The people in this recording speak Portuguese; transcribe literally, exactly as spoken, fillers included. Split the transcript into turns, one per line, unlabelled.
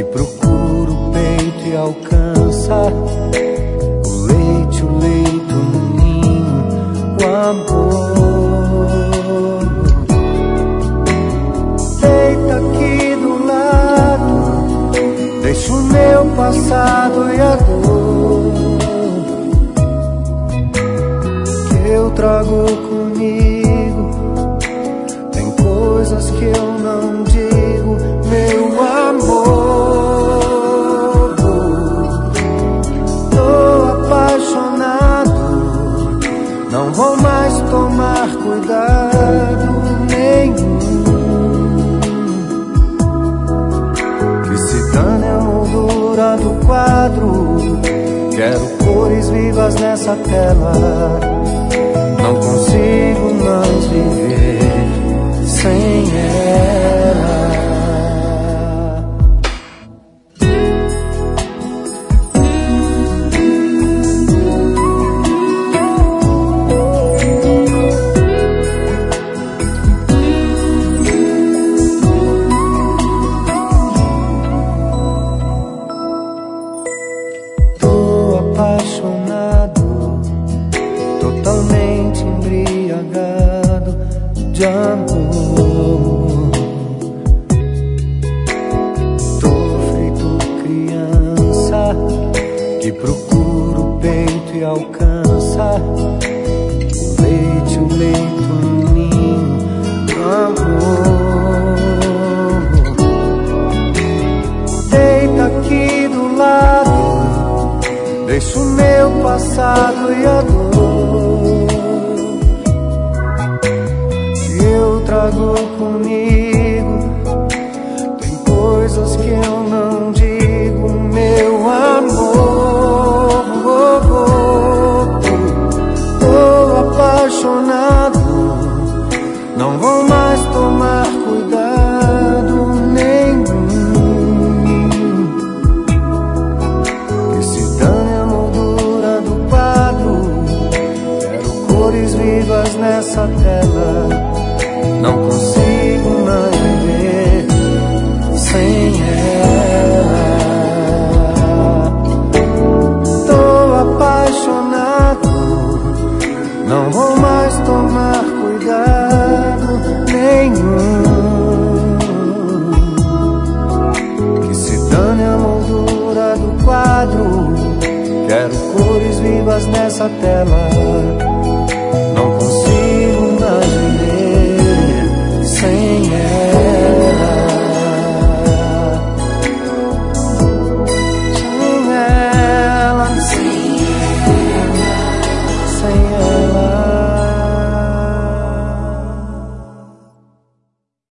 que procura o peito e alcança o leite, o leito no ninho, o amor. Deita aqui do lado, deixa o meu passado e a dor que eu trago comigo. Tem coisas que eu não digo, meu amor. Tô apaixonado, não vou mais tomar cuidado nenhum. Que se dane a moldura do quadro, quero cores vivas nessa tela. Não consigo mais viver sem ela. Tô apaixonado, totalmente embriagado de amor. Tô feito criança que procura o peito e alcança o leite, o leito no ninho, amor. Deita aqui do lado, deixa o meu passado e a dor que eu trago comigo. Tem coisas que eu não digo, meu amor. Tô apaixonado, não vou mais tomar cuidado nenhum. Que se dane a moldura do quadro, quero cores vivas nessa tela. Não consigo mais viver sem ela. Tô apaixonado, não vou mais tomar cuidado nenhum. Que se dane a moldura do quadro, quero cores vivas nessa tela. Não